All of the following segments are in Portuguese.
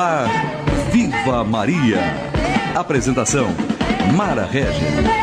ar, Viva Maria. Apresentação, Mara Regis.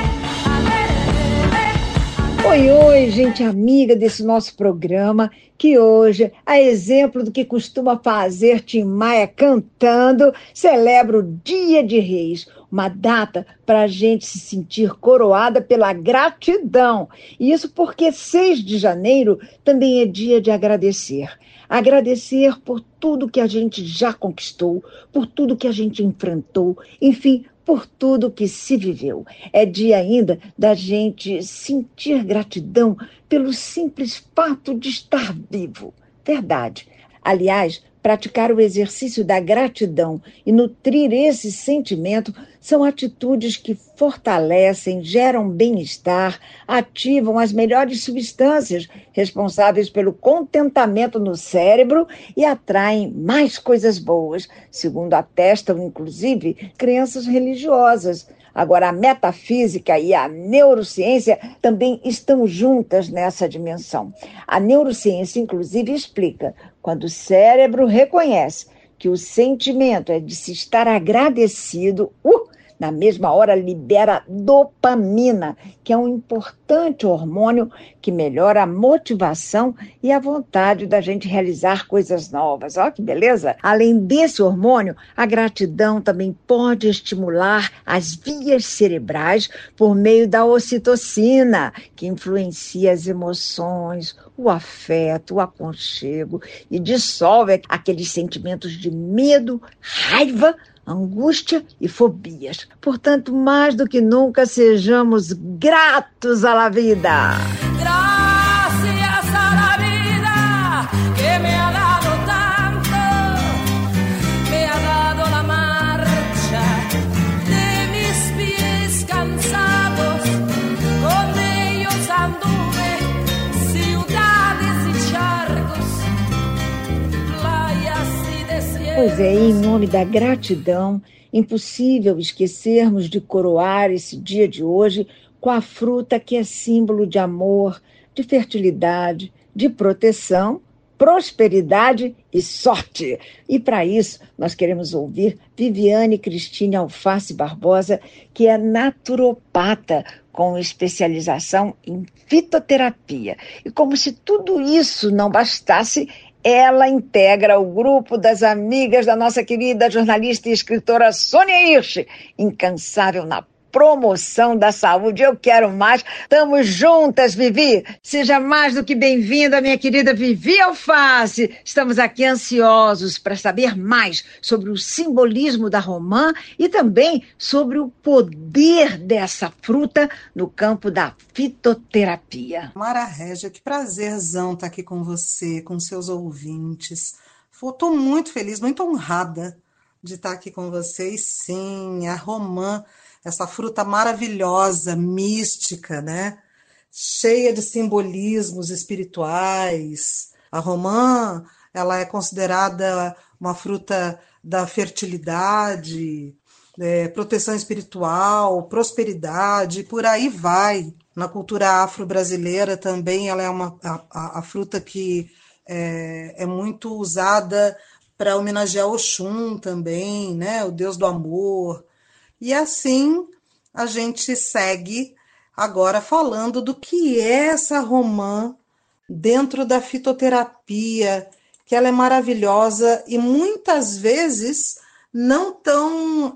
Oi, gente amiga desse nosso programa, que hoje, a exemplo do que costuma fazer Tim Maia cantando, celebra o Dia de Reis, uma data para a gente se sentir coroada pela gratidão. E isso porque 6 de janeiro também é dia de agradecer. Agradecer por tudo que a gente já conquistou, por tudo que a gente enfrentou, enfim, por tudo que se viveu. É dia ainda da gente sentir gratidão pelo simples fato de estar vivo. Verdade. Aliás, praticar o exercício da gratidão e nutrir esse sentimento são atitudes que fortalecem, geram bem-estar, ativam as melhores substâncias responsáveis pelo contentamento no cérebro e atraem mais coisas boas, segundo atestam, inclusive, crenças religiosas. Agora, a metafísica e a neurociência também estão juntas nessa dimensão. A neurociência, inclusive, explica quando o cérebro reconhece que o sentimento é de se estar agradecido, na mesma hora libera dopamina, que é um importante hormônio que melhora a motivação e a vontade da gente realizar coisas novas. Olha que beleza! Além desse hormônio, a gratidão também pode estimular as vias cerebrais por meio da ocitocina, que influencia as emoções, o afeto, o aconchego e dissolve aqueles sentimentos de medo, raiva, angústia e fobias. Portanto, mais do que nunca, sejamos gratos à vida. Gracias a la vida que me ha dado tanto, me ha dado la marcha de mis pies cansados, con ellos anduve ciudades y charcos, playas y desiertos. Pois é, em nome da gratidão, impossível esquecermos de coroar esse dia de hoje com a fruta que é símbolo de amor, de fertilidade, de proteção, prosperidade e sorte. E para isso, nós queremos ouvir Viviane Cristine Alface Barbosa, que é naturopata com especialização em fitoterapia. E como se tudo isso não bastasse, ela integra o grupo das amigas da nossa querida jornalista e escritora Sônia Hirsch, incansável na promoção da saúde. Eu quero mais. Estamos juntas, Vivi. Seja mais do que bem-vinda, minha querida Vivi Alface. Estamos aqui ansiosos para saber mais sobre o simbolismo da romã e também sobre o poder dessa fruta no campo da fitoterapia. Mara Régia, que prazerzão estar aqui com você, com seus ouvintes. Estou muito feliz, muito honrada de estar aqui com vocês. Sim, a romã, essa fruta maravilhosa, mística, né? Cheia de simbolismos espirituais. A romã, ela é considerada uma fruta da fertilidade, proteção espiritual, prosperidade, por aí vai. Na cultura afro-brasileira também ela é a fruta que é muito usada para homenagear Oxum também, né? O deus do amor. E assim a gente segue agora falando do que é essa romã dentro da fitoterapia, que ela é maravilhosa e muitas vezes não tão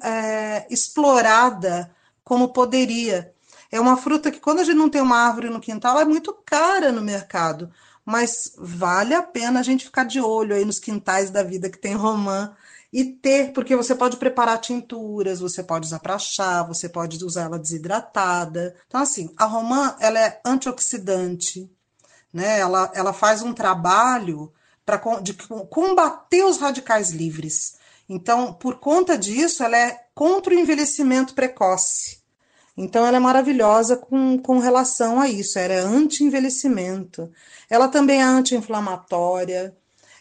explorada como poderia. É uma fruta que quando a gente não tem uma árvore no quintal é muito cara no mercado, mas vale a pena a gente ficar de olho aí nos quintais da vida que tem romã, e ter, porque você pode preparar tinturas, você pode usar para chá, você pode usar ela desidratada. Então, assim, a romã, ela é antioxidante, né? Ela faz um trabalho de combater os radicais livres. Então, por conta disso, ela é contra o envelhecimento precoce. Então, ela é maravilhosa com relação a isso. Ela é anti-envelhecimento. Ela também é anti-inflamatória.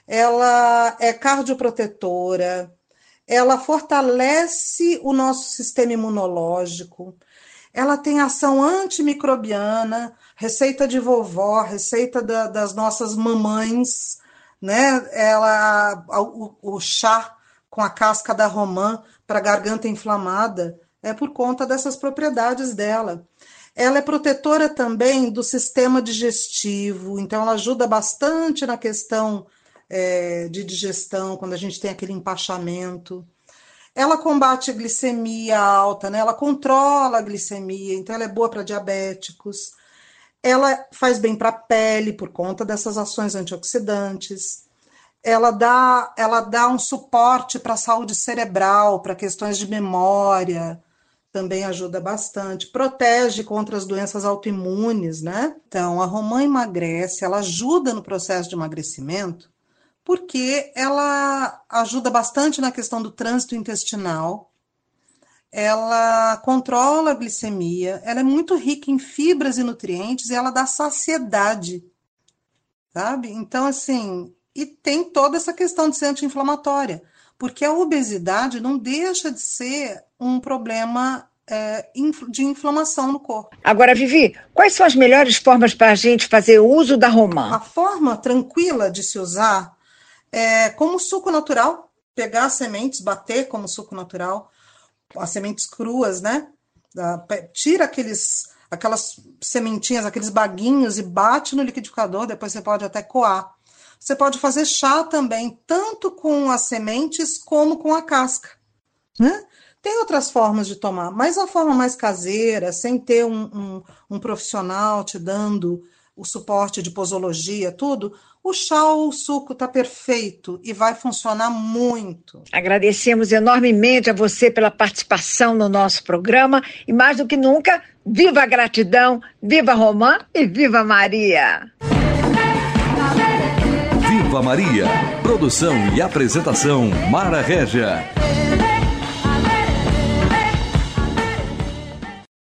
Ela é cardioprotetora, ela fortalece o nosso sistema imunológico, ela tem ação antimicrobiana, receita de vovó, receita das nossas mamães, né? O chá com a casca da romã para garganta inflamada, é por conta dessas propriedades dela. Ela é protetora também do sistema digestivo, então ela ajuda bastante na questão de digestão, quando a gente tem aquele empachamento. Ela combate a glicemia alta, né? Ela controla a glicemia, então ela é boa para diabéticos. Ela faz bem para a pele por conta dessas ações antioxidantes. Ela dá um suporte para a saúde cerebral, para questões de memória, também ajuda bastante. Protege contra as doenças autoimunes, né? Então, a romã emagrece, ela ajuda no processo de emagrecimento, porque ela ajuda bastante na questão do trânsito intestinal, ela controla a glicemia, ela é muito rica em fibras e nutrientes e ela dá saciedade, sabe? Então, assim, e tem toda essa questão de ser anti-inflamatória, porque a obesidade não deixa de ser um problema de inflamação no corpo. Agora, Vivi, quais são as melhores formas para a gente fazer uso da romã? A forma tranquila de se usar é como suco natural, pegar as sementes, bater como suco natural, as sementes cruas, né? Tira aquelas sementinhas, aqueles baguinhos e bate no liquidificador, depois você pode até coar. Você pode fazer chá também, tanto com as sementes como com a casca, né? Tem outras formas de tomar, mas a forma mais caseira, sem ter um profissional te dando o suporte de posologia, tudo, o chá ou o suco está perfeito e vai funcionar muito. Agradecemos enormemente a você pela participação no nosso programa e, mais do que nunca, viva a gratidão, viva a romã e viva Maria! Viva Maria! Produção e apresentação Mara Régia.